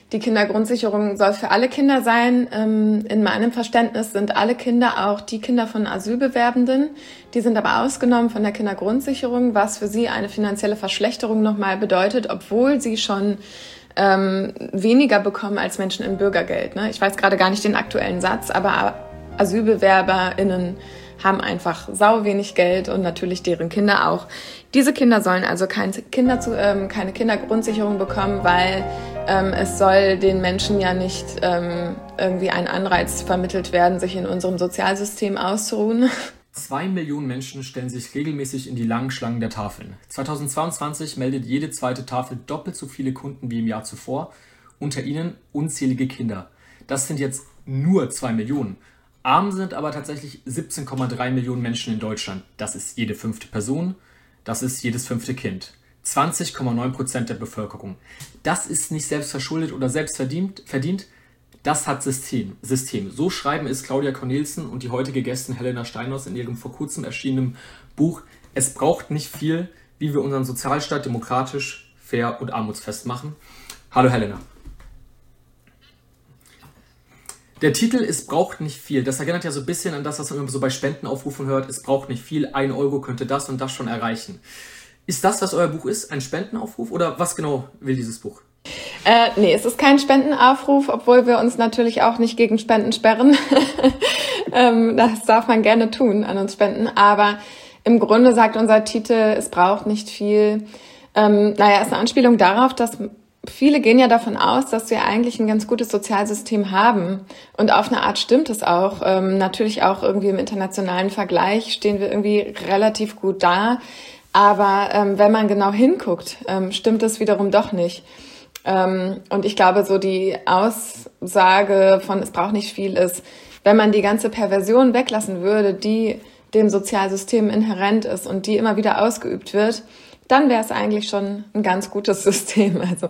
Die Kindergrundsicherung soll für alle Kinder sein. In meinem Verständnis sind alle Kinder auch die Kinder von Asylbewerbenden. Die sind aber ausgenommen von der Kindergrundsicherung, was für sie eine finanzielle Verschlechterung nochmal bedeutet, obwohl sie schon weniger bekommen als Menschen im Bürgergeld. Ne? Ich weiß gerade gar nicht den aktuellen Satz, aber AsylbewerberInnen haben einfach sau wenig Geld und natürlich deren Kinder auch. Diese Kinder sollen also keine Kindergrundsicherung bekommen, weil es soll den Menschen ja nicht irgendwie ein Anreiz vermittelt werden, sich in unserem Sozialsystem auszuruhen. 2 Millionen Menschen stellen sich regelmäßig in die langen Schlangen der Tafeln. 2022 meldet jede zweite Tafel doppelt so viele Kunden wie im Jahr zuvor, unter ihnen unzählige Kinder. Das sind jetzt nur 2 Millionen. Arm sind aber tatsächlich 17,3 Millionen Menschen in Deutschland. Das ist jede 5. Person, das ist jedes 5. Kind. 20,9% der Bevölkerung. Das ist nicht selbstverschuldet oder selbstverdient, das hat System. So schreiben es Claudia Cornelsen und die heutige Gästin Helena Steinhaus in ihrem vor kurzem erschienenen Buch Es braucht nicht viel, wie wir unseren Sozialstaat demokratisch, fair und armutsfest machen. Hallo Helena. Der Titel Es braucht nicht viel, das erinnert ja so ein bisschen an das, was man immer so bei Spendenaufrufen hört. Es braucht nicht viel, 1 Euro könnte das und das schon erreichen. Ist das, was euer Buch ist, ein Spendenaufruf oder was genau will dieses Buch? Nee, es ist kein Spendenaufruf, obwohl wir uns natürlich auch nicht gegen Spenden sperren. Das darf man gerne tun, an uns spenden. Aber im Grunde sagt unser Titel, es braucht nicht viel. Ist eine Anspielung darauf, dass viele gehen ja davon aus, dass wir eigentlich ein ganz gutes Sozialsystem haben. Und auf eine Art stimmt es auch. Natürlich auch irgendwie im internationalen Vergleich stehen wir irgendwie relativ gut da. Aber wenn man genau hinguckt, stimmt es wiederum doch nicht. Und ich glaube, so die Aussage von es braucht nicht viel ist, wenn man die ganze Perversion weglassen würde, die dem Sozialsystem inhärent ist und die immer wieder ausgeübt wird, dann wäre es eigentlich schon ein ganz gutes System. Also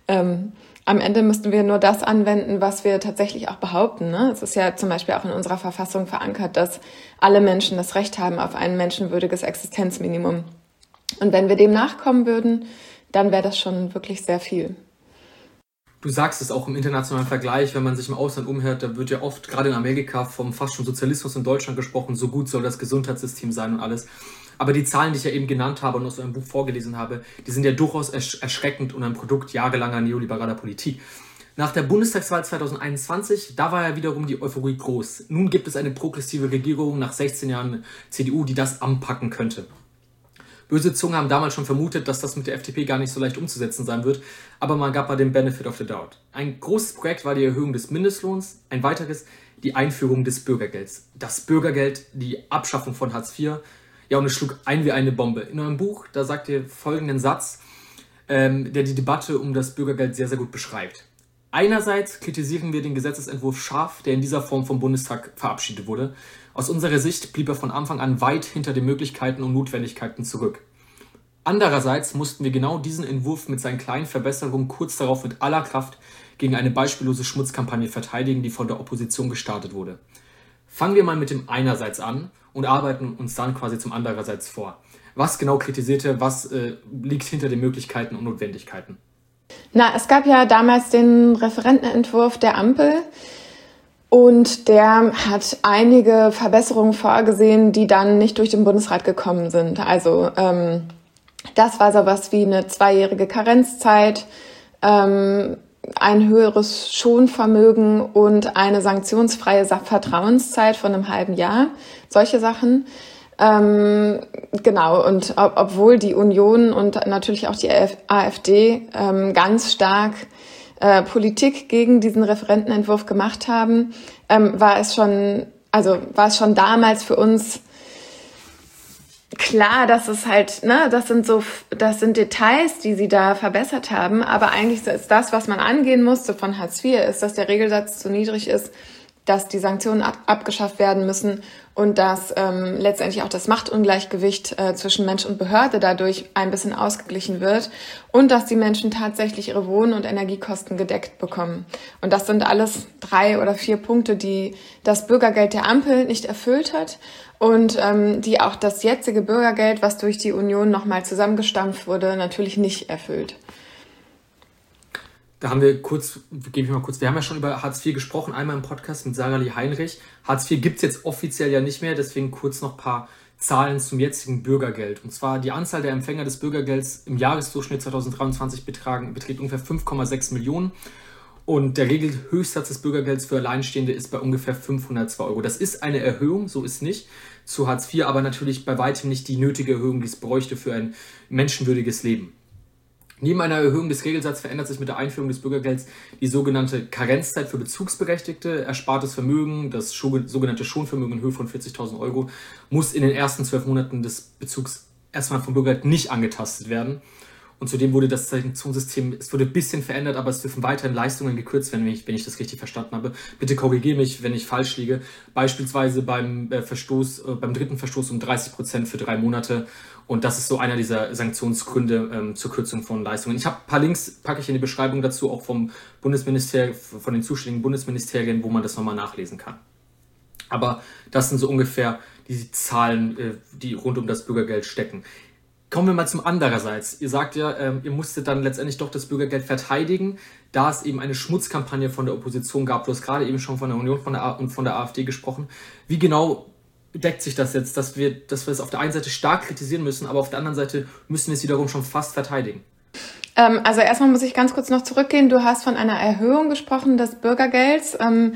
am Ende müssten wir nur das anwenden, was wir tatsächlich auch behaupten. Ne? Es ist ja zum Beispiel auch in unserer Verfassung verankert, dass alle Menschen das Recht haben auf ein menschenwürdiges Existenzminimum. Und wenn wir dem nachkommen würden, dann wäre das schon wirklich sehr viel. Du sagst es auch im internationalen Vergleich, wenn man sich im Ausland umhört, da wird ja oft, gerade in Amerika, vom fast schon Sozialismus in Deutschland gesprochen, so gut soll das Gesundheitssystem sein und alles. Aber die Zahlen, die ich ja eben genannt habe und aus einem Buch vorgelesen habe, die sind ja durchaus erschreckend und ein Produkt jahrelanger neoliberaler Politik. Nach der Bundestagswahl 2021, da war ja wiederum die Euphorie groß. Nun gibt es eine progressive Regierung nach 16 Jahren CDU, die das anpacken könnte. Böse Zungen haben damals schon vermutet, dass das mit der FDP gar nicht so leicht umzusetzen sein wird, aber man gab mal den Benefit of the doubt. Ein großes Projekt war die Erhöhung des Mindestlohns, ein weiteres die Einführung des Bürgergelds. Das Bürgergeld, die Abschaffung von Hartz IV, ja, und es schlug ein wie eine Bombe. In eurem Buch, da sagt ihr folgenden Satz, der die Debatte um das Bürgergeld sehr, sehr gut beschreibt. Einerseits kritisieren wir den Gesetzesentwurf scharf, der in dieser Form vom Bundestag verabschiedet wurde. Aus unserer Sicht blieb er von Anfang an weit hinter den Möglichkeiten und Notwendigkeiten zurück. Andererseits mussten wir genau diesen Entwurf mit seinen kleinen Verbesserungen kurz darauf mit aller Kraft gegen eine beispiellose Schmutzkampagne verteidigen, die von der Opposition gestartet wurde. Fangen wir mal mit dem Einerseits an und arbeiten uns dann quasi zum Andererseits vor. Was genau kritisiert ihr, was liegt hinter den Möglichkeiten und Notwendigkeiten? Es gab ja damals den Referentenentwurf der Ampel und der hat einige Verbesserungen vorgesehen, die dann nicht durch den Bundesrat gekommen sind. Also das war sowas wie eine 2-jährige Karenzzeit, ein höheres Schonvermögen und eine sanktionsfreie Vertrauenszeit von einem halben Jahr. Solche Sachen. Genau, und obwohl die Union und natürlich auch die AfD ganz stark Politik gegen diesen Referentenentwurf gemacht haben, war es schon damals für uns klar, dass es halt, das sind Details, die sie da verbessert haben, aber eigentlich ist das, was man angehen musste von Hartz IV, ist, dass der Regelsatz zu niedrig ist, dass die Sanktionen abgeschafft werden müssen und dass letztendlich auch das Machtungleichgewicht zwischen Mensch und Behörde dadurch ein bisschen ausgeglichen wird und dass die Menschen tatsächlich ihre Wohn- und Energiekosten gedeckt bekommen. Und das sind alles 3 oder 4 Punkte, die das Bürgergeld der Ampel nicht erfüllt hat und die auch das jetzige Bürgergeld, was durch die Union nochmal zusammengestampft wurde, natürlich nicht erfüllt. Da haben wir wir haben ja schon über Hartz IV gesprochen, einmal im Podcast mit Sarah-Lee Heinrich. Hartz IV gibt es jetzt offiziell ja nicht mehr, deswegen kurz noch ein paar Zahlen zum jetzigen Bürgergeld. Und zwar die Anzahl der Empfänger des Bürgergelds im Jahresdurchschnitt 2023 beträgt ungefähr 5,6 Millionen. Und der Regelhöchstsatz des Bürgergelds für Alleinstehende ist bei ungefähr 502 Euro. Das ist eine Erhöhung, so ist nicht, zu Hartz IV, aber natürlich bei weitem nicht die nötige Erhöhung, die es bräuchte für ein menschenwürdiges Leben. Neben einer Erhöhung des Regelsatzes verändert sich mit der Einführung des Bürgergelds die sogenannte Karenzzeit für Bezugsberechtigte. Erspartes Vermögen, das sogenannte Schonvermögen in Höhe von 40.000 Euro, muss in den ersten 12 Monaten des Bezugs erstmal vom Bürgergeld nicht angetastet werden. Und zudem wurde das Sanktionssystem, es wurde ein bisschen verändert, aber es dürfen weiterhin Leistungen gekürzt werden, wenn ich das richtig verstanden habe. Bitte korrigiere mich, wenn ich falsch liege. Beispielsweise beim dritten Verstoß um 30% für 3 Monate. Und das ist so einer dieser Sanktionsgründe zur Kürzung von Leistungen. Ich habe ein paar Links, packe ich in die Beschreibung dazu, auch vom Bundesministerium, von den zuständigen Bundesministerien, wo man das nochmal nachlesen kann. Aber das sind so ungefähr die Zahlen, die rund um das Bürgergeld stecken. Kommen wir mal zum andererseits. Ihr sagt ja, ihr musstet dann letztendlich doch das Bürgergeld verteidigen, da es eben eine Schmutzkampagne von der Opposition gab. Du hast gerade eben schon von der Union und von der AfD gesprochen. Wie genau deckt sich das jetzt, dass wir es auf der einen Seite stark kritisieren müssen, aber auf der anderen Seite müssen wir es wiederum schon fast verteidigen? Also erstmal muss ich ganz kurz noch zurückgehen. Du hast von einer Erhöhung gesprochen des Bürgergelds,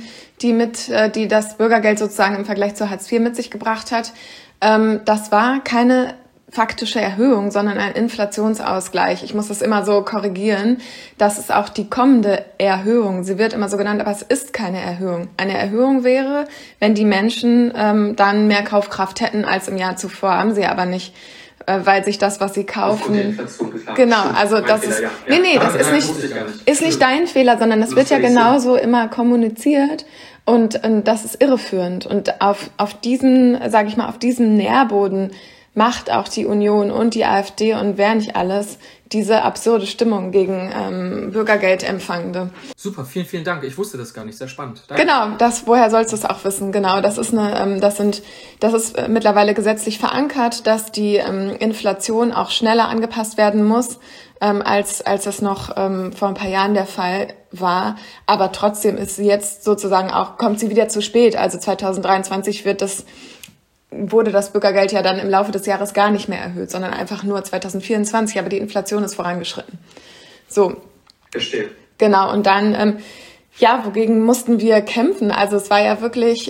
die das Bürgergeld sozusagen im Vergleich zu Hartz IV mit sich gebracht hat. Das war keine faktische Erhöhung, sondern ein Inflationsausgleich. Ich muss das immer so korrigieren. Das ist auch die kommende Erhöhung. Sie wird immer so genannt, aber es ist keine Erhöhung. Eine Erhöhung wäre, wenn die Menschen dann mehr Kaufkraft hätten als im Jahr zuvor. Haben sie aber nicht, weil sich das, was sie kaufen... Genau, also das ist... Nee, das ist nicht dein Fehler, sondern das wird ja genauso immer kommuniziert. Und das ist irreführend. Und auf diesem Nährboden macht auch die Union und die AfD und wer nicht alles diese absurde Stimmung gegen Bürgergeldempfangende. Super, vielen, vielen Dank. Ich wusste das gar nicht. Sehr spannend. Danke. Genau, woher sollst du es auch wissen? Genau, das ist mittlerweile gesetzlich verankert, dass die Inflation auch schneller angepasst werden muss, als es noch vor ein paar Jahren der Fall war. Aber trotzdem ist sie jetzt sozusagen kommt sie wieder zu spät. Also 2023 wurde das Bürgergeld ja dann im Laufe des Jahres gar nicht mehr erhöht, sondern einfach nur 2024, aber die Inflation ist vorangeschritten. So. Verstehe. Genau, und dann, wogegen mussten wir kämpfen? Also es war ja wirklich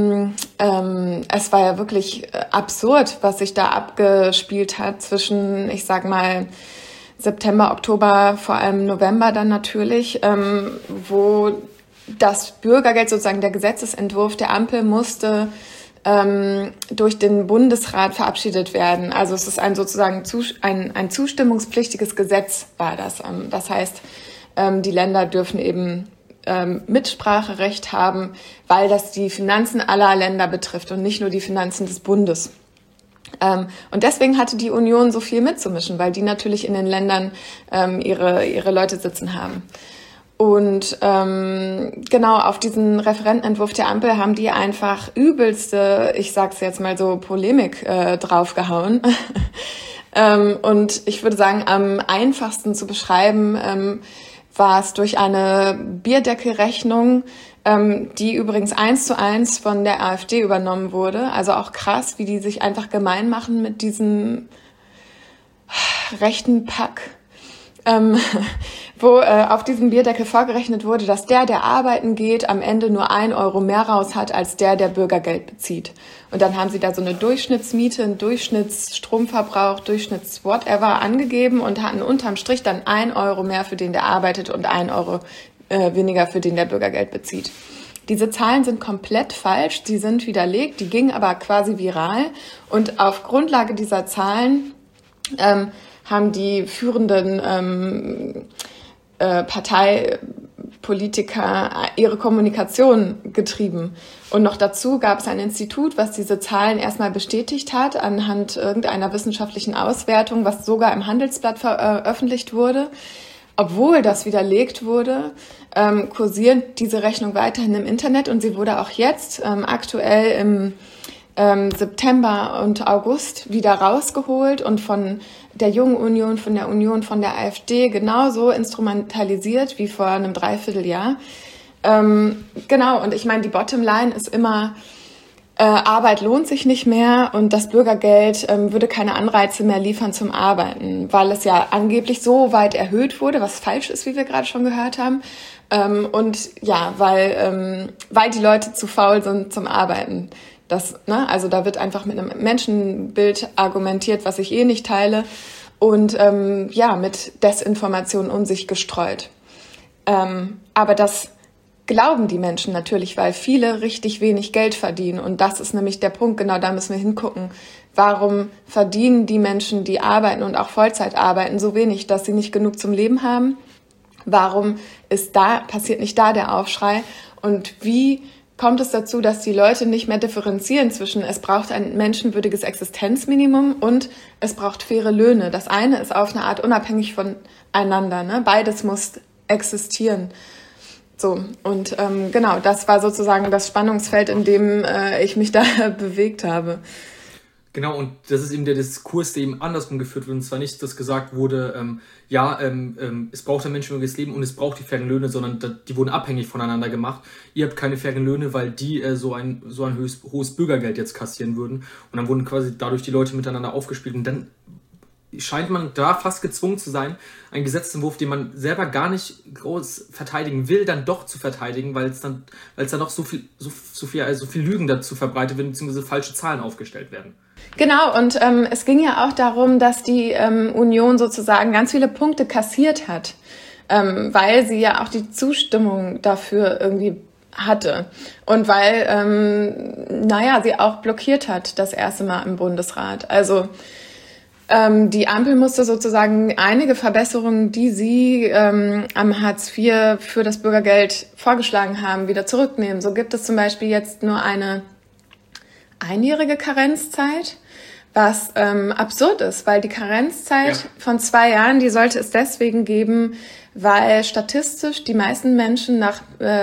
absurd, was sich da abgespielt hat zwischen, ich sag mal, September, Oktober, vor allem November dann natürlich, wo das Bürgergeld, sozusagen der Gesetzesentwurf der Ampel musste durch den Bundesrat verabschiedet werden. Also es ist ein zustimmungspflichtiges Gesetz war das. Das heißt, die Länder dürfen eben Mitspracherecht haben, weil das die Finanzen aller Länder betrifft und nicht nur die Finanzen des Bundes. Und deswegen hatte die Union so viel mitzumischen, weil die natürlich in den Ländern ihre Leute sitzen haben. Und genau auf diesen Referentenentwurf der Ampel haben die einfach übelste, ich sag's jetzt mal so, Polemik draufgehauen. Und ich würde sagen, am einfachsten zu beschreiben war es durch eine Bierdeckelrechnung, die übrigens 1:1 von der AfD übernommen wurde. Also auch krass, wie die sich einfach gemein machen mit diesem rechten Pack. Wo auf diesem Bierdeckel vorgerechnet wurde, dass der arbeiten geht, am Ende nur 1 Euro mehr raus hat, als der Bürgergeld bezieht. Und dann haben sie da so eine Durchschnittsmiete, einen Durchschnittsstromverbrauch, Durchschnitts-whatever angegeben und hatten unterm Strich dann 1 Euro mehr für den, der arbeitet und 1 Euro weniger für den, der Bürgergeld bezieht. Diese Zahlen sind komplett falsch, die sind widerlegt, die gingen aber quasi viral. Und auf Grundlage dieser Zahlen haben die führenden Parteipolitiker ihre Kommunikation getrieben. Und noch dazu gab es ein Institut, was diese Zahlen erstmal bestätigt hat, anhand irgendeiner wissenschaftlichen Auswertung, was sogar im Handelsblatt veröffentlicht wurde. Obwohl das widerlegt wurde, kursiert diese Rechnung weiterhin im Internet und sie wurde auch jetzt aktuell September und August wieder rausgeholt und von der Jungen Union, von der AfD genauso instrumentalisiert wie vor einem Dreivierteljahr. Genau, und ich meine, die Bottomline ist immer, Arbeit lohnt sich nicht mehr und das Bürgergeld würde keine Anreize mehr liefern zum Arbeiten, weil es ja angeblich so weit erhöht wurde, was falsch ist, wie wir gerade schon gehört haben. Und ja, weil die Leute zu faul sind zum Arbeiten. Also da wird einfach mit einem Menschenbild argumentiert, was ich nicht teile, und mit Desinformation um sich gestreut. Aber das glauben die Menschen natürlich, weil viele richtig wenig Geld verdienen. Und das ist nämlich der Punkt, genau da müssen wir hingucken. Warum verdienen die Menschen, die arbeiten und auch Vollzeit arbeiten, so wenig, dass sie nicht genug zum Leben haben? Warum passiert nicht da der Aufschrei? Und wie kommt es dazu, dass die Leute nicht mehr differenzieren zwischen, es braucht ein menschenwürdiges Existenzminimum und es braucht faire Löhne? Das eine ist auf eine Art unabhängig voneinander, ne? Beides muss existieren. So, und genau, das war sozusagen das Spannungsfeld, in dem ich mich da bewegt habe. Genau, und das ist eben der Diskurs, der eben andersrum geführt wird. Und zwar nicht, dass gesagt wurde, es braucht ein menschenwürdiges Leben und es braucht die fairen Löhne, sondern die wurden abhängig voneinander gemacht. Ihr habt keine fairen Löhne, weil die so ein hohes Bürgergeld jetzt kassieren würden. Und dann wurden quasi dadurch die Leute miteinander aufgespielt. Und dann scheint man da fast gezwungen zu sein, einen Gesetzentwurf, den man selber gar nicht groß verteidigen will, dann doch zu verteidigen, weil es dann noch so viel Lügen dazu verbreitet werden, beziehungsweise falsche Zahlen aufgestellt werden. Genau, und es ging ja auch darum, dass die Union sozusagen ganz viele Punkte kassiert hat, weil sie ja auch die Zustimmung dafür irgendwie hatte und weil, sie auch blockiert hat das erste Mal im Bundesrat. Also die Ampel musste sozusagen einige Verbesserungen, die sie am Hartz IV für das Bürgergeld vorgeschlagen haben, wieder zurücknehmen. So gibt es zum Beispiel jetzt nur eine einjährige Karenzzeit, was absurd ist, weil die Karenzzeit von 2 Jahren, die sollte es deswegen geben, weil statistisch die meisten Menschen nach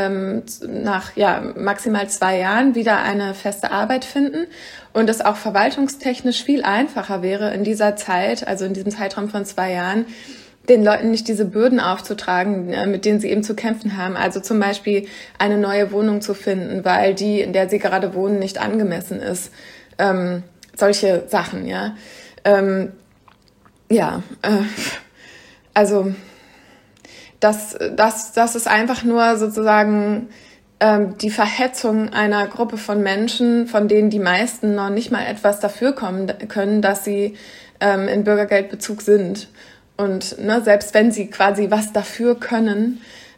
maximal 2 Jahren wieder eine feste Arbeit finden und es auch verwaltungstechnisch viel einfacher wäre in dieser Zeit, also in diesem Zeitraum von 2 Jahren, den Leuten nicht diese Bürden aufzutragen, mit denen sie eben zu kämpfen haben. Also zum Beispiel eine neue Wohnung zu finden, weil die, in der sie gerade wohnen, nicht angemessen ist. Solche Sachen, ja. Also das ist einfach nur sozusagen die Verhetzung einer Gruppe von Menschen, von denen die meisten noch nicht mal etwas dafür können, dass sie in Bürgergeldbezug sind. Und selbst wenn sie quasi was dafür können,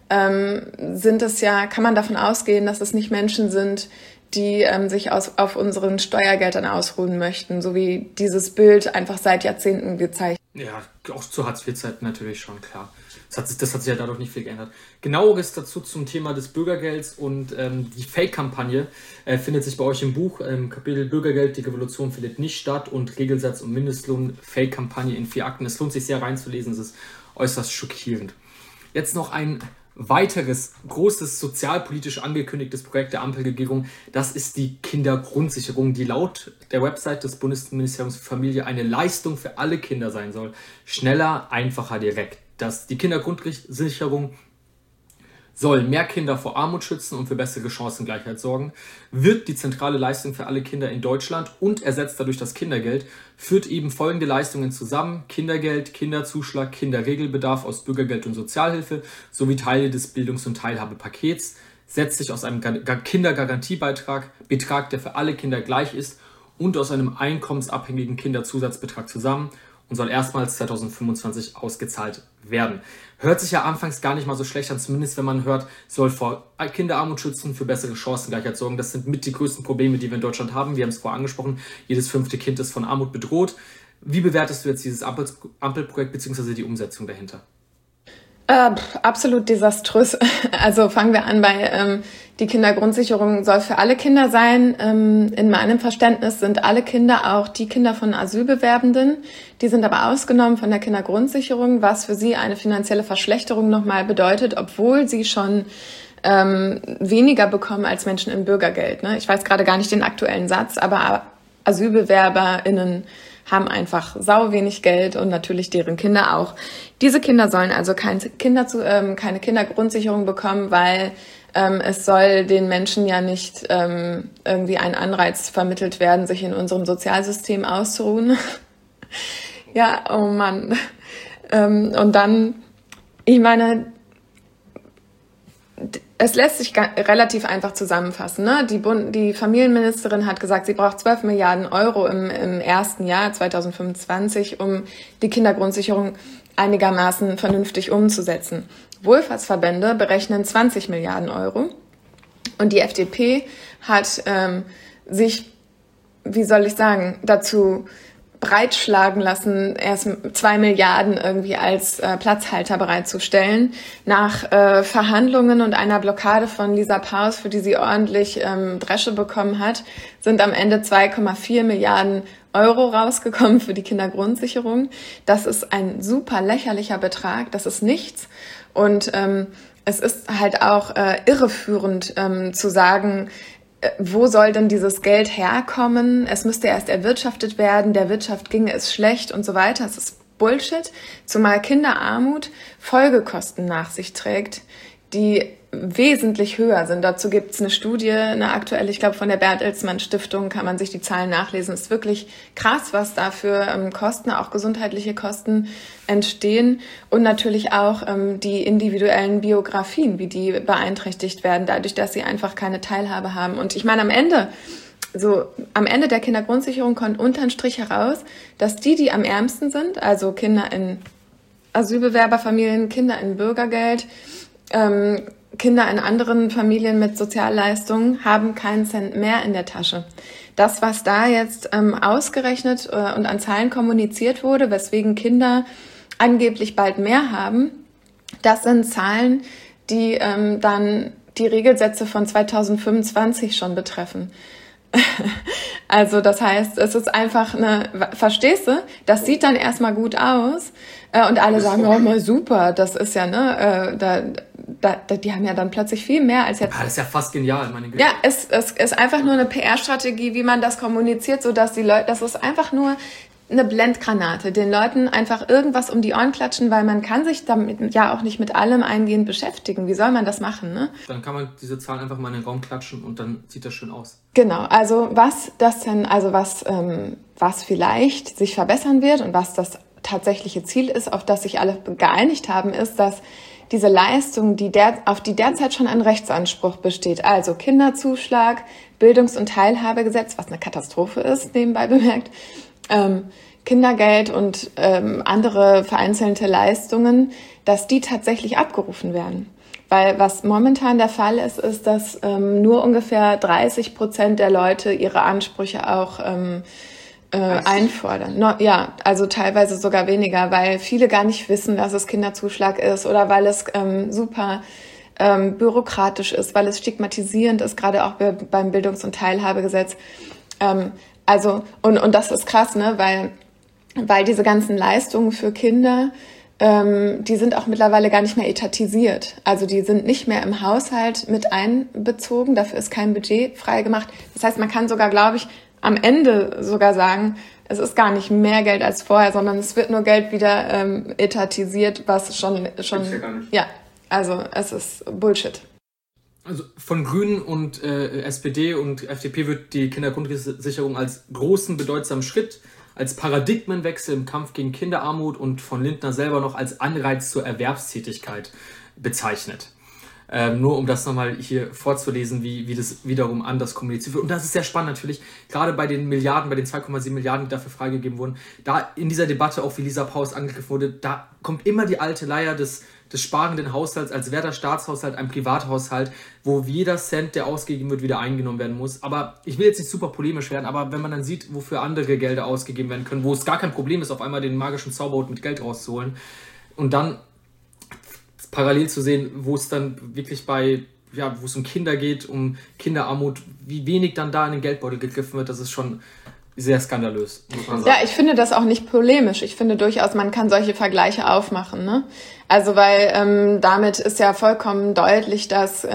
kann man davon ausgehen, dass es nicht Menschen sind, die sich auf unseren Steuergeldern ausruhen möchten, so wie dieses Bild einfach seit Jahrzehnten gezeigt. Ja, auch zur Hartz-IV-Zeit natürlich schon, klar. Das hat sich ja dadurch nicht viel geändert. Genaueres dazu zum Thema des Bürgergelds und die Fake-Kampagne findet sich bei euch im Buch, Kapitel Bürgergeld, die Revolution findet nicht statt und Regelsatz und Mindestlohn, Fake-Kampagne in 4 Akten. Es lohnt sich sehr reinzulesen, es ist äußerst schockierend. Jetzt noch ein weiteres großes sozialpolitisch angekündigtes Projekt der Ampelregierung, das ist die Kindergrundsicherung, die laut der Website des Bundesministeriums für Familie eine Leistung für alle Kinder sein soll. Schneller, einfacher, direkt. Die Kindergrundsicherung soll mehr Kinder vor Armut schützen und für bessere Chancengleichheit sorgen, wird die zentrale Leistung für alle Kinder in Deutschland und ersetzt dadurch das Kindergeld, führt eben folgende Leistungen zusammen: Kindergeld, Kinderzuschlag, Kinderregelbedarf aus Bürgergeld und Sozialhilfe sowie Teile des Bildungs- und Teilhabepakets, setzt sich aus einem Kindergarantiebetrag, der für alle Kinder gleich ist, und aus einem einkommensabhängigen Kinderzusatzbetrag zusammen und soll erstmals 2025 ausgezahlt werden. Hört sich ja anfangs gar nicht mal so schlecht an, zumindest wenn man hört, soll vor Kinderarmut schützen, für bessere Chancengleichheit sorgen. Das sind mit die größten Probleme, die wir in Deutschland haben. Wir haben es vorher angesprochen, jedes 5. Kind ist von Armut bedroht. Wie bewertest du jetzt dieses Ampelprojekt bzw. die Umsetzung dahinter? Absolut desaströs. Also fangen wir an bei die Kindergrundsicherung soll für alle Kinder sein. In meinem Verständnis sind alle Kinder auch die Kinder von Asylbewerbenden. Die sind aber ausgenommen von der Kindergrundsicherung, was für sie eine finanzielle Verschlechterung nochmal bedeutet, obwohl sie schon weniger bekommen als Menschen im Bürgergeld. Ne? Ich weiß gerade gar nicht den aktuellen Satz, aber AsylbewerberInnen haben einfach sau wenig Geld und natürlich deren Kinder auch. Diese Kinder sollen also keine Kindergrundsicherung bekommen, weil es soll den Menschen ja nicht irgendwie ein Anreiz vermittelt werden, sich in unserem Sozialsystem auszuruhen. Ja, oh Mann. Und dann, ich meine, es lässt sich relativ einfach zusammenfassen. Ne? Die Familienministerin hat gesagt, sie braucht 12 Milliarden Euro im ersten Jahr 2025, um die Kindergrundsicherung einigermaßen vernünftig umzusetzen. Wohlfahrtsverbände berechnen 20 Milliarden Euro. Und die FDP hat sich, wie soll ich sagen, dazu breitschlagen lassen, erst 2 Milliarden irgendwie als Platzhalter bereitzustellen. Nach Verhandlungen und einer Blockade von Lisa Paus, für die sie ordentlich Dresche bekommen hat, sind am Ende 2,4 Milliarden Euro rausgekommen für die Kindergrundsicherung. Das ist ein super lächerlicher Betrag, das ist nichts. Und es ist halt auch irreführend zu sagen, wo soll denn dieses Geld herkommen? Es müsste erst erwirtschaftet werden, der Wirtschaft ginge es schlecht und so weiter. Es ist Bullshit, zumal Kinderarmut Folgekosten nach sich trägt, die wesentlich höher sind. Dazu gibt es eine Studie, eine aktuelle, ich glaube von der Bertelsmann Stiftung, kann man sich die Zahlen nachlesen. Es ist wirklich krass, was da für Kosten, auch gesundheitliche Kosten entstehen und natürlich auch die individuellen Biografien, wie die beeinträchtigt werden, dadurch, dass sie einfach keine Teilhabe haben. Und ich meine, am Ende der Kindergrundsicherung kommt unterm Strich heraus, dass die am ärmsten sind, also Kinder in Asylbewerberfamilien, Kinder in Bürgergeld, Kinder in anderen Familien mit Sozialleistungen haben keinen Cent mehr in der Tasche. Das, was da jetzt ausgerechnet und an Zahlen kommuniziert wurde, weswegen Kinder angeblich bald mehr haben, das sind Zahlen, die dann die Regelsätze von 2025 schon betreffen. Also das heißt, es ist einfach verstehst du, das sieht dann erstmal gut aus und alle sagen, oh mal super, das ist ja, die haben ja dann plötzlich viel mehr als jetzt. Das ist ja fast genial, meine Güte. Ja, es ist einfach nur eine PR-Strategie, wie man das kommuniziert, sodass die Leute, das ist einfach nur eine Blendgranate, den Leuten einfach irgendwas um die Ohren klatschen, weil man kann sich damit ja auch nicht mit allem eingehend beschäftigen. Wie soll man das machen, ne? Dann kann man diese Zahlen einfach mal in den Raum klatschen und dann sieht das schön aus. Genau, also was vielleicht sich verbessern wird und was das tatsächliche Ziel ist, auf das sich alle geeinigt haben, ist, dass diese Leistung, auf die derzeit schon ein Rechtsanspruch besteht, also Kinderzuschlag, Bildungs- und Teilhabegesetz, was eine Katastrophe ist, nebenbei bemerkt, Kindergeld und andere vereinzelte Leistungen, dass die tatsächlich abgerufen werden. Weil was momentan der Fall ist, ist, dass nur ungefähr 30% der Leute ihre Ansprüche auch einfordern. Ja, also teilweise sogar weniger, weil viele gar nicht wissen, dass es Kinderzuschlag ist oder weil es super bürokratisch ist, weil es stigmatisierend ist, gerade auch beim Bildungs- und Teilhabegesetz. Und das ist krass, ne, weil diese ganzen Leistungen für Kinder, die sind auch mittlerweile gar nicht mehr etatisiert. Also die sind nicht mehr im Haushalt mit einbezogen, dafür ist kein Budget freigemacht. Das heißt, man kann sogar, glaube ich, am Ende sogar sagen, es ist gar nicht mehr Geld als vorher, sondern es wird nur Geld wieder etatisiert, was schon ja, also es ist Bullshit. Also von Grünen und SPD und FDP wird die Kindergrundsicherung als großen, bedeutsamen Schritt, als Paradigmenwechsel im Kampf gegen Kinderarmut und von Lindner selber noch als Anreiz zur Erwerbstätigkeit bezeichnet. Nur um das nochmal hier vorzulesen, wie das wiederum anders kommuniziert wird. Und das ist sehr spannend natürlich, gerade bei den Milliarden, bei den 2,7 Milliarden, die dafür freigegeben wurden, da in dieser Debatte, auch wie Lisa Paus angegriffen wurde, da kommt immer die alte Leier des sparenden Haushalts, als wäre der Staatshaushalt ein Privathaushalt, wo jeder Cent, der ausgegeben wird, wieder eingenommen werden muss. Aber ich will jetzt nicht super polemisch werden, aber wenn man dann sieht, wofür andere Gelder ausgegeben werden können, wo es gar kein Problem ist, auf einmal den magischen Zauberhut mit Geld rauszuholen und dann parallel zu sehen, wo es dann wirklich wo es um Kinder geht, um Kinderarmut, wie wenig dann da in den Geldbeutel gegriffen wird, das ist schon sehr skandalös, muss man sagen. Ja, ich finde das auch nicht polemisch. Ich finde durchaus, man kann solche Vergleiche aufmachen, ne? Also weil damit ist ja vollkommen deutlich, dass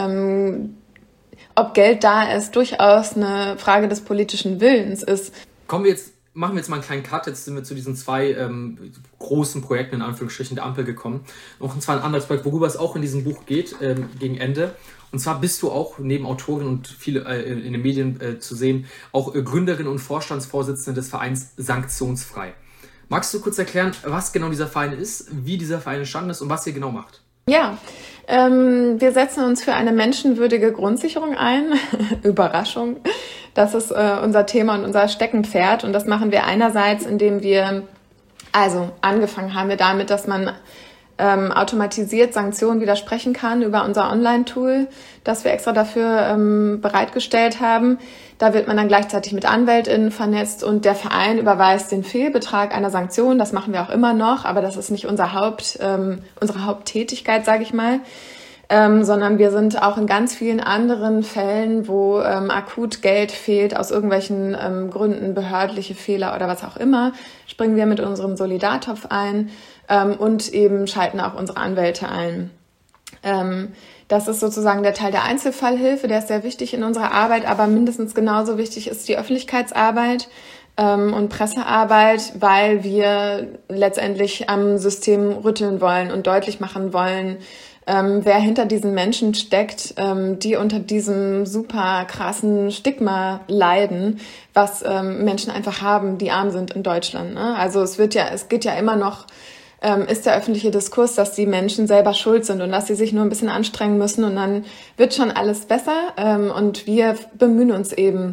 ob Geld da ist, durchaus eine Frage des politischen Willens ist. Machen wir jetzt mal einen kleinen Cut. Jetzt sind wir zu diesen zwei großen Projekten in Anführungsstrichen der Ampel gekommen. Und zwar ein anderes Projekt, worüber es auch in diesem Buch geht, gegen Ende. Und zwar bist du auch neben Autorin und viele in den Medien zu sehen, auch Gründerin und Vorstandsvorsitzende des Vereins Sanktionsfrei. Magst du kurz erklären, was genau dieser Verein ist, wie dieser Verein entstanden ist und was ihr genau macht? Ja, wir setzen uns für eine menschenwürdige Grundsicherung ein. Überraschung. Das ist unser Thema und unser Steckenpferd. Und das machen wir einerseits, indem wir, also angefangen haben wir damit, dass man automatisiert Sanktionen widersprechen kann über unser Online-Tool, das wir extra dafür bereitgestellt haben. Da wird man dann gleichzeitig mit AnwältInnen vernetzt und der Verein überweist den Fehlbetrag einer Sanktion. Das machen wir auch immer noch, aber das ist nicht unsere Haupttätigkeit, sage ich mal. Sondern wir sind auch in ganz vielen anderen Fällen, wo akut Geld fehlt, aus irgendwelchen Gründen, behördliche Fehler oder was auch immer, springen wir mit unserem Solidartopf ein und eben schalten auch unsere Anwälte ein. Das ist sozusagen der Teil der Einzelfallhilfe, der ist sehr wichtig in unserer Arbeit, aber mindestens genauso wichtig ist die Öffentlichkeitsarbeit und Pressearbeit, weil wir letztendlich am System rütteln wollen und deutlich machen wollen, wer hinter diesen Menschen steckt, die unter diesem super krassen Stigma leiden, was Menschen einfach haben, die arm sind in Deutschland. Ne? Also es geht ja immer noch, ist der öffentliche Diskurs, dass die Menschen selber schuld sind und dass sie sich nur ein bisschen anstrengen müssen und dann wird schon alles besser. Und wir bemühen uns eben,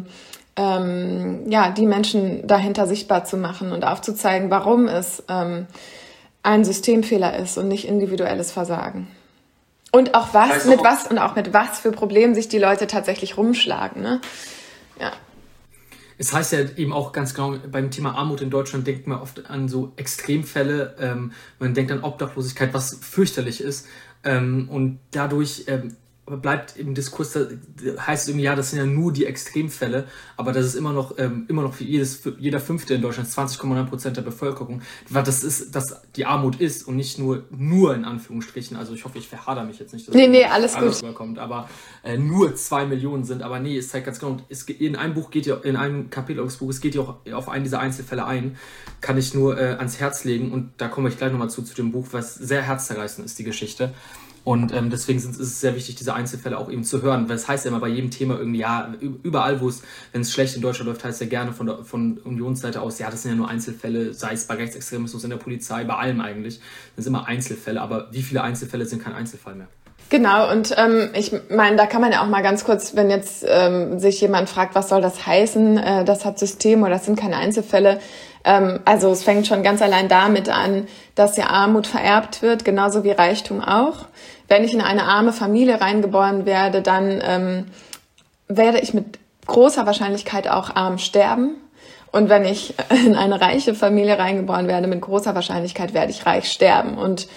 die Menschen dahinter sichtbar zu machen und aufzuzeigen, warum es ein Systemfehler ist und nicht individuelles Versagen. Und auch mit was für Problemen sich die Leute tatsächlich rumschlagen, ne? Ja. Es heißt ja eben auch ganz genau, beim Thema Armut in Deutschland denkt man oft an so Extremfälle, man denkt an Obdachlosigkeit, was fürchterlich ist. Und dadurch bleibt im Diskurs, heißt es irgendwie, ja, das sind ja nur die Extremfälle, aber das ist immer noch für jeder Fünfte in Deutschland, 20,9% der Bevölkerung, dass die Armut ist und nicht nur in Anführungsstrichen, also ich hoffe, ich verhader mich jetzt nicht, dass alles gut rüberkommt, aber nur 2 Millionen sind, aber nee, es zeigt ganz genau, in einem Kapitel eures Buches geht ihr auch auf einen dieser Einzelfälle ein, kann ich nur ans Herz legen und da komme ich gleich nochmal zu dem Buch, was sehr herzzerreißend ist, die Geschichte. Und deswegen ist es sehr wichtig, diese Einzelfälle auch eben zu hören. Weil es heißt ja immer bei jedem Thema irgendwie, ja, überall, wenn es schlecht in Deutschland läuft, heißt ja gerne von Unionsseite aus, ja, das sind ja nur Einzelfälle, sei es bei Rechtsextremismus in der Polizei, bei allem eigentlich. Das sind immer Einzelfälle, aber wie viele Einzelfälle sind kein Einzelfall mehr? Genau, und ich meine, da kann man ja auch mal ganz kurz, wenn jetzt sich jemand fragt, was soll das heißen, das hat System oder das sind keine Einzelfälle. Also es fängt schon ganz allein damit an, dass ja Armut vererbt wird, genauso wie Reichtum auch. Wenn ich in eine arme Familie reingeboren werde, dann werde ich mit großer Wahrscheinlichkeit auch arm sterben. Und wenn ich in eine reiche Familie reingeboren werde, mit großer Wahrscheinlichkeit werde ich reich sterben. Und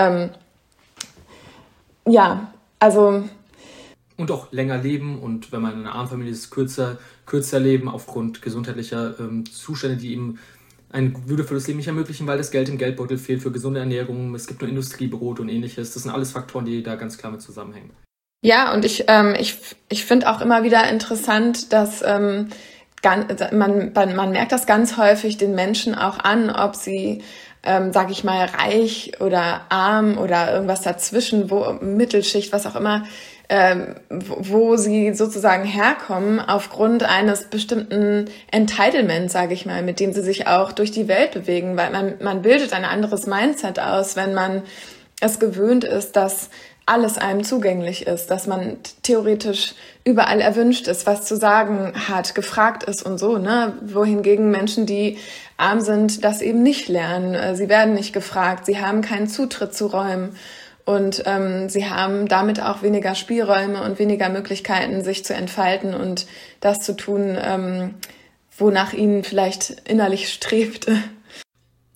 und auch länger leben und wenn man in einer armen Familie ist, kürzer leben aufgrund gesundheitlicher Zustände, die ihm ein würdevolles Leben nicht ermöglichen, weil das Geld im Geldbeutel fehlt für gesunde Ernährung, es gibt nur Industriebrot und ähnliches. Das sind alles Faktoren, die da ganz klar mit zusammenhängen. Ja, und ich finde auch immer wieder interessant, dass man merkt das ganz häufig den Menschen auch an, ob sie sage ich mal, reich oder arm oder irgendwas dazwischen, Mittelschicht, was auch immer, wo sie sozusagen herkommen aufgrund eines bestimmten Entitlements, sage ich mal, mit dem sie sich auch durch die Welt bewegen, weil man bildet ein anderes Mindset aus, wenn man es gewöhnt ist, dass alles einem zugänglich ist, dass man theoretisch überall erwünscht ist, was zu sagen hat, gefragt ist und so, ne? Wohingegen Menschen, die arm sind, das eben nicht lernen. Sie werden nicht gefragt, sie haben keinen Zutritt zu Räumen und sie haben damit auch weniger Spielräume und weniger Möglichkeiten, sich zu entfalten und das zu tun, wonach ihnen vielleicht innerlich strebt. Ja,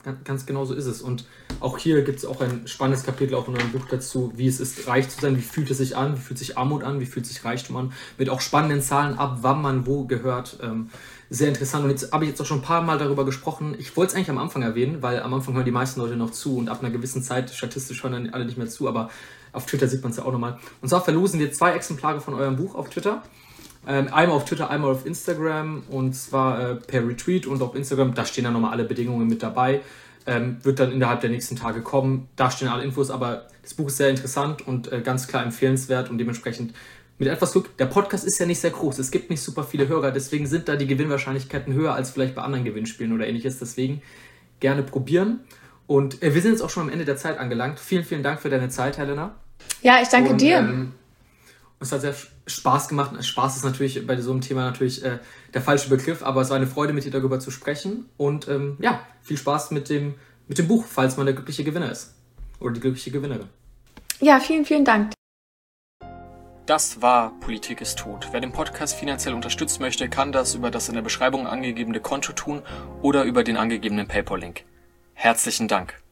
ganz genau so ist es. Und auch hier gibt es auch ein spannendes Kapitel auch in eurem Buch dazu, wie es ist, reich zu sein, wie fühlt es sich an, wie fühlt sich Armut an, wie fühlt sich Reichtum an, mit auch spannenden Zahlen ab, wann man wo gehört. Sehr interessant. Und jetzt habe ich auch schon ein paar Mal darüber gesprochen. Ich wollte es eigentlich am Anfang erwähnen, weil am Anfang hören die meisten Leute noch zu und ab einer gewissen Zeit, statistisch hören dann alle nicht mehr zu, aber auf Twitter sieht man es ja auch nochmal. Und zwar verlosen wir 2 Exemplare von eurem Buch auf Twitter. Einmal auf Twitter, einmal auf Instagram, und zwar per Retweet, und auf Instagram, da stehen dann nochmal alle Bedingungen mit dabei. Wird dann innerhalb der nächsten Tage kommen. Da stehen alle Infos, aber das Buch ist sehr interessant und ganz klar empfehlenswert, und dementsprechend mit etwas Glück. Der Podcast ist ja nicht sehr groß, es gibt nicht super viele Hörer, deswegen sind da die Gewinnwahrscheinlichkeiten höher als vielleicht bei anderen Gewinnspielen oder ähnliches. Deswegen gerne probieren. Und wir sind jetzt auch schon am Ende der Zeit angelangt. Vielen, vielen Dank für deine Zeit, Helena. Ja, ich danke dir. Es hat sehr Spaß gemacht. Spaß ist natürlich bei so einem Thema natürlich der falsche Begriff, aber es war eine Freude, mit dir darüber zu sprechen. Und viel Spaß mit dem Buch, falls man der glückliche Gewinner ist. Oder die glückliche Gewinnerin. Ja, vielen, vielen Dank. Das war Politik ist tot. Wer den Podcast finanziell unterstützen möchte, kann das über das in der Beschreibung angegebene Konto tun oder über den angegebenen PayPal-Link. Herzlichen Dank.